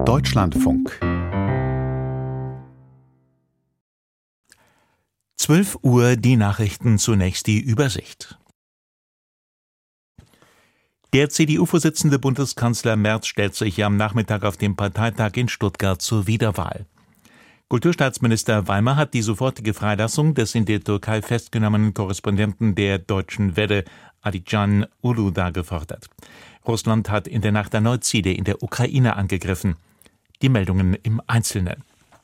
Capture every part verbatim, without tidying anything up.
Deutschlandfunk. zwölf Uhr, die Nachrichten, zunächst die Übersicht. Der C D U-Vorsitzende Bundeskanzler Merz stellt sich am Nachmittag auf dem Parteitag in Stuttgart zur Wiederwahl. Kulturstaatsminister Weimer hat die sofortige Freilassung des in der Türkei festgenommenen Korrespondenten der Deutschen Welle, Alican Uludağ, gefordert. Russland hat in der Nacht erneut Ziele in der Ukraine angegriffen. Die Meldungen im Einzelnen.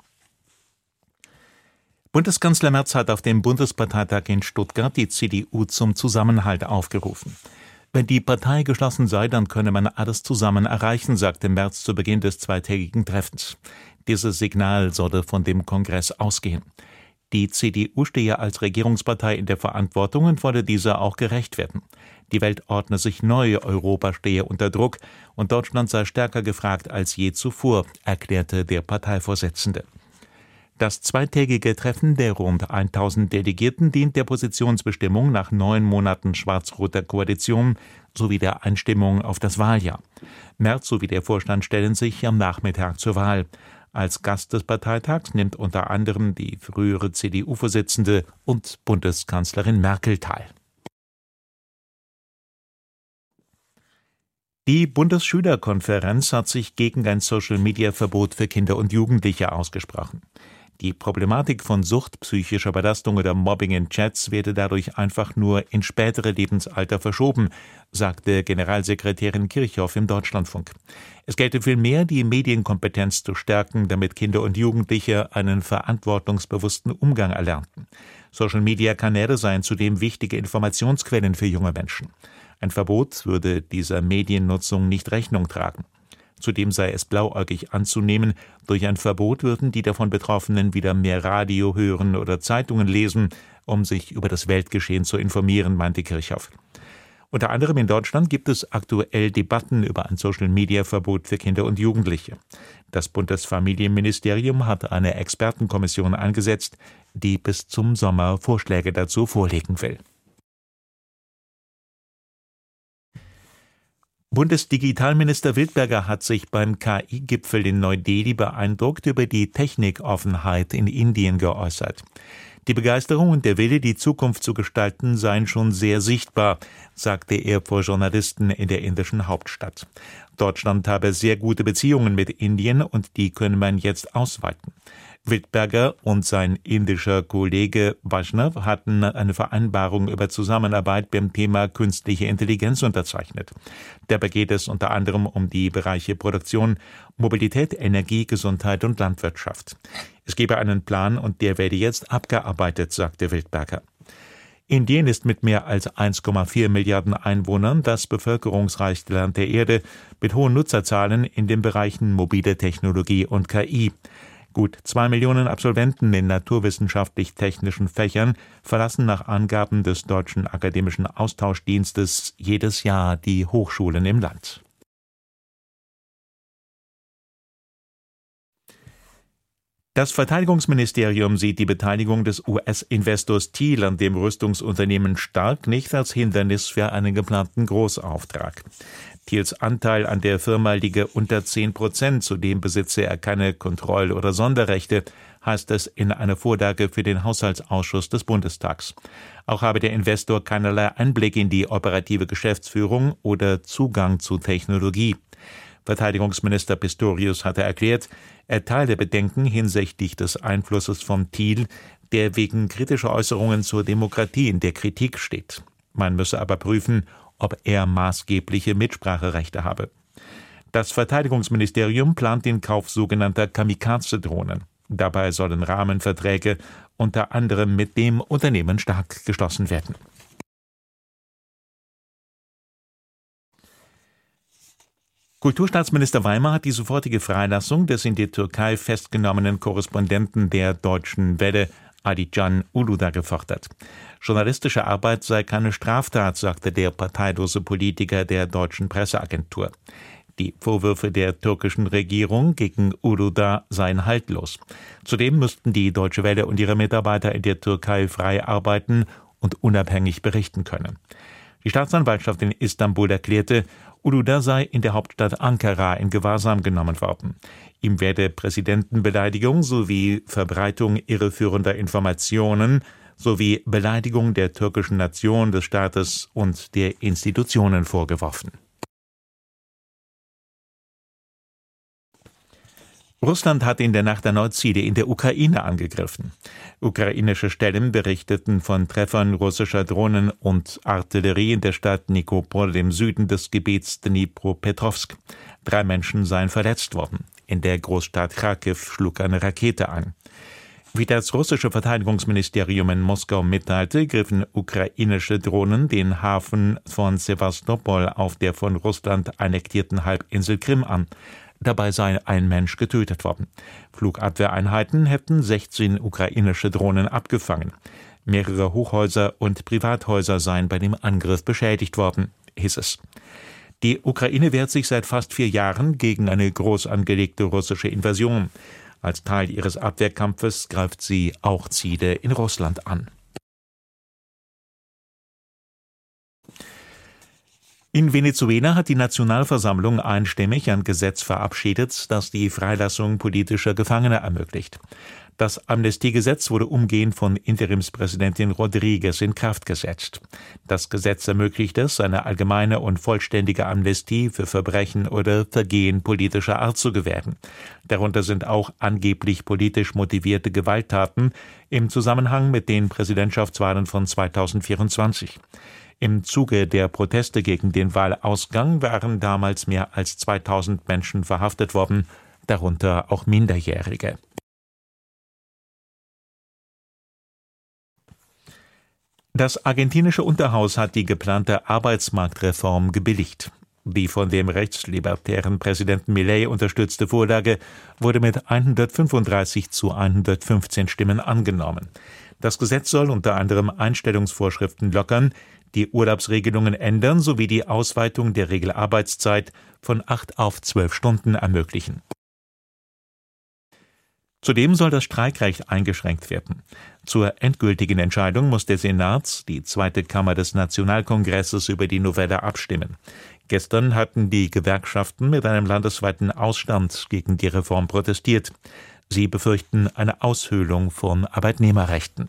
Bundeskanzler Merz hat auf dem Bundesparteitag in Stuttgart die C D U zum Zusammenhalt aufgerufen. Wenn die Partei geschlossen sei, dann könne man alles zusammen erreichen, sagte Merz zu Beginn des zweitägigen Treffens. Dieses Signal solle von dem Kongress ausgehen. Die C D U stehe als Regierungspartei in der Verantwortung und wolle dieser auch gerecht werden. Die Welt ordne sich neu, Europa stehe unter Druck und Deutschland sei stärker gefragt als je zuvor, erklärte der Parteivorsitzende. Das zweitägige Treffen der rund tausend Delegierten dient der Positionsbestimmung nach neun Monaten schwarz-roter Koalition sowie der Einstimmung auf das Wahljahr. Merz sowie der Vorstand stellen sich am Nachmittag zur Wahl. Als Gast des Parteitags nimmt unter anderem die frühere C D U-Vorsitzende und Bundeskanzlerin Merkel teil. Die Bundesschülerkonferenz hat sich gegen ein Social-Media-Verbot für Kinder und Jugendliche ausgesprochen. Die Problematik von Sucht, psychischer Belastung oder Mobbing in Chats werde dadurch einfach nur in spätere Lebensalter verschoben, sagte Generalsekretärin Kirchhoff im Deutschlandfunk. Es gelte vielmehr, die Medienkompetenz zu stärken, damit Kinder und Jugendliche einen verantwortungsbewussten Umgang erlernten. Social-Media-Kanäle seien zudem wichtige Informationsquellen für junge Menschen. Ein Verbot würde dieser Mediennutzung nicht Rechnung tragen. Zudem sei es blauäugig anzunehmen, durch ein Verbot würden die davon Betroffenen wieder mehr Radio hören oder Zeitungen lesen, um sich über das Weltgeschehen zu informieren, meinte Kirchhoff. Unter anderem in Deutschland gibt es aktuell Debatten über ein Social-Media-Verbot für Kinder und Jugendliche. Das Bundesfamilienministerium hat eine Expertenkommission eingesetzt, die bis zum Sommer Vorschläge dazu vorlegen will. Bundesdigitalminister Wildberger hat sich beim K I-Gipfel in Neu-Delhi beeindruckt über die Technikoffenheit in Indien geäußert. Die Begeisterung und der Wille, die Zukunft zu gestalten, seien schon sehr sichtbar, sagte er vor Journalisten in der indischen Hauptstadt. Deutschland habe sehr gute Beziehungen mit Indien und die könne man jetzt ausweiten. Wildberger und sein indischer Kollege Vaishnav hatten eine Vereinbarung über Zusammenarbeit beim Thema künstliche Intelligenz unterzeichnet. Dabei geht es unter anderem um die Bereiche Produktion, Mobilität, Energie, Gesundheit und Landwirtschaft. Es gebe einen Plan und der werde jetzt abgearbeitet, sagte Wildberger. Indien ist mit mehr als eins Komma vier Milliarden Einwohnern das bevölkerungsreichste Land der Erde mit hohen Nutzerzahlen in den Bereichen mobile Technologie und K I. Gut zwei Millionen Absolventen in naturwissenschaftlich-technischen Fächern verlassen nach Angaben des Deutschen Akademischen Austauschdienstes jedes Jahr die Hochschulen im Land. Das Verteidigungsministerium sieht die Beteiligung des U S-Investors Thiel an dem Rüstungsunternehmen Stark nicht als Hindernis für einen geplanten Großauftrag. Thiels Anteil an der Firma liege unter zehn Prozent, zudem besitze er keine Kontroll- oder Sonderrechte, heißt es in einer Vorlage für den Haushaltsausschuss des Bundestags. Auch habe der Investor keinerlei Einblick in die operative Geschäftsführung oder Zugang zu Technologie. Verteidigungsminister Pistorius hatte erklärt, er teile Bedenken hinsichtlich des Einflusses von Thiel, der wegen kritischer Äußerungen zur Demokratie in der Kritik steht. Man müsse aber prüfen, ob er maßgebliche Mitspracherechte habe. Das Verteidigungsministerium plant den Kauf sogenannter Kamikaze-Drohnen. Dabei sollen Rahmenverträge unter anderem mit dem Unternehmen Stark geschlossen werden. Kulturstaatsminister Weimer hat die sofortige Freilassung des in der Türkei festgenommenen Korrespondenten der Deutschen Welle, Alican Uludağ, gefordert. Journalistische Arbeit sei keine Straftat, sagte der parteilose Politiker der deutschen Presseagentur. Die Vorwürfe der türkischen Regierung gegen Uludağ seien haltlos. Zudem müssten die Deutsche Welle und ihre Mitarbeiter in der Türkei frei arbeiten und unabhängig berichten können. Die Staatsanwaltschaft in Istanbul erklärte, Uluda sei in der Hauptstadt Ankara in Gewahrsam genommen worden. Ihm werde Präsidentenbeleidigung sowie Verbreitung irreführender Informationen sowie Beleidigung der türkischen Nation, des Staates und der Institutionen vorgeworfen. Russland hat in der Nacht erneut Ziele in der Ukraine angegriffen. Ukrainische Stellen berichteten von Treffern russischer Drohnen und Artillerie in der Stadt Nikopol im Süden des Gebiets Dnipropetrovsk. Drei Menschen seien verletzt worden. In der Großstadt Charkiw schlug eine Rakete ein. Wie das russische Verteidigungsministerium in Moskau mitteilte, griffen ukrainische Drohnen den Hafen von Sewastopol auf der von Russland annektierten Halbinsel Krim an. Dabei sei ein Mensch getötet worden. Flugabwehreinheiten hätten sechzehn ukrainische Drohnen abgefangen. Mehrere Hochhäuser und Privathäuser seien bei dem Angriff beschädigt worden, hieß es. Die Ukraine wehrt sich seit fast vier Jahren gegen eine groß angelegte russische Invasion. Als Teil ihres Abwehrkampfes greift sie auch Ziele in Russland an. In Venezuela hat die Nationalversammlung einstimmig ein Gesetz verabschiedet, das die Freilassung politischer Gefangener ermöglicht. Das Amnestiegesetz wurde umgehend von Interimspräsidentin Rodriguez in Kraft gesetzt. Das Gesetz ermöglicht es, eine allgemeine und vollständige Amnestie für Verbrechen oder Vergehen politischer Art zu gewähren. Darunter sind auch angeblich politisch motivierte Gewalttaten im Zusammenhang mit den Präsidentschaftswahlen von zweitausendvierundzwanzig. Im Zuge der Proteste gegen den Wahlausgang waren damals mehr als zweitausend Menschen verhaftet worden, darunter auch Minderjährige. Das argentinische Unterhaus hat die geplante Arbeitsmarktreform gebilligt. Die von dem rechtslibertären Präsidenten Milei unterstützte Vorlage wurde mit hundertfünfunddreißig zu hundertfünfzehn Stimmen angenommen. Das Gesetz soll unter anderem Einstellungsvorschriften lockern, die Urlaubsregelungen ändern sowie die Ausweitung der Regelarbeitszeit von acht auf zwölf Stunden ermöglichen. Zudem soll das Streikrecht eingeschränkt werden. Zur endgültigen Entscheidung muss der Senat, die zweite Kammer des Nationalkongresses, über die Novelle abstimmen. Gestern hatten die Gewerkschaften mit einem landesweiten Ausstand gegen die Reform protestiert. Sie befürchten eine Aushöhlung von Arbeitnehmerrechten.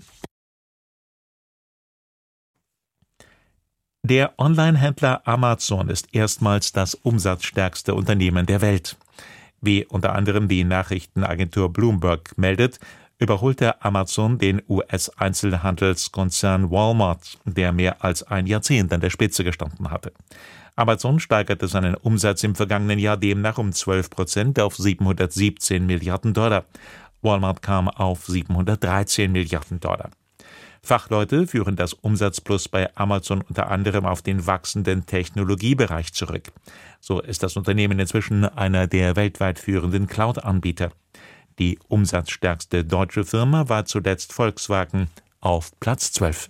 Der Online-Händler Amazon ist erstmals das umsatzstärkste Unternehmen der Welt. Wie unter anderem die Nachrichtenagentur Bloomberg meldet, überholte Amazon den U S-Einzelhandelskonzern Walmart, der mehr als ein Jahrzehnt an der Spitze gestanden hatte. Amazon steigerte seinen Umsatz im vergangenen Jahr demnach um zwölf Prozent auf siebenhundertsiebzehn Milliarden Dollar. Walmart kam auf siebenhundertdreizehn Milliarden Dollar. Fachleute führen das Umsatzplus bei Amazon unter anderem auf den wachsenden Technologiebereich zurück. So ist das Unternehmen inzwischen einer der weltweit führenden Cloud-Anbieter. Die umsatzstärkste deutsche Firma war zuletzt Volkswagen auf Platz zwölf.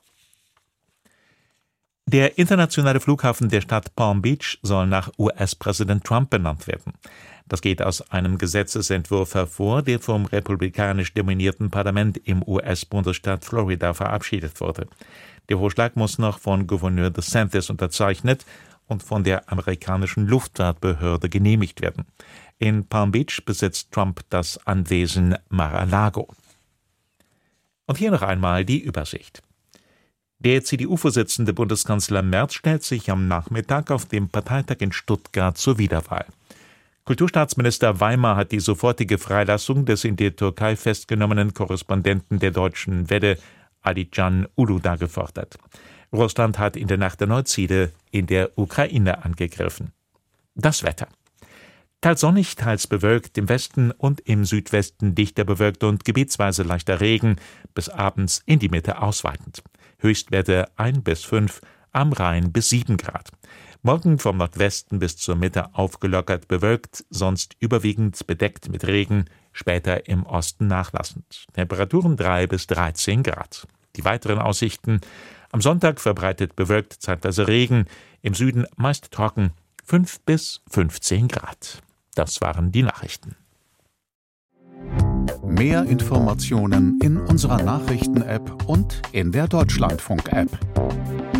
Der internationale Flughafen der Stadt Palm Beach soll nach U S-Präsident Trump benannt werden. Das geht aus einem Gesetzesentwurf hervor, der vom republikanisch dominierten Parlament im U S-Bundesstaat Florida verabschiedet wurde. Der Vorschlag muss noch von Gouverneur DeSantis unterzeichnet und von der amerikanischen Luftfahrtbehörde genehmigt werden. In Palm Beach besitzt Trump das Anwesen Mar-a-Lago. Und hier noch einmal die Übersicht. Der C D U-Vorsitzende Bundeskanzler Merz stellt sich am Nachmittag auf dem Parteitag in Stuttgart zur Wiederwahl. Kulturstaatsminister Weimar hat die sofortige Freilassung des in der Türkei festgenommenen Korrespondenten der Deutschen Welle Alican Uluda gefordert. Russland hat in der Nacht erneut Ziele in der Ukraine angegriffen. Das Wetter. Teils sonnig, teils bewölkt, im Westen und im Südwesten dichter bewölkt und gebietsweise leichter Regen, bis abends in die Mitte ausweitend. Höchstwerte ein bis fünf, am Rhein bis sieben Grad. Morgen vom Nordwesten bis zur Mitte aufgelockert bewölkt, sonst überwiegend bedeckt mit Regen, später im Osten nachlassend. Temperaturen drei bis dreizehn Grad. Die weiteren Aussichten: am Sonntag verbreitet bewölkt, zeitweise Regen, im Süden meist trocken, fünf bis fünfzehn Grad. Das waren die Nachrichten. Mehr Informationen in unserer Nachrichten-App und in der Deutschlandfunk-App.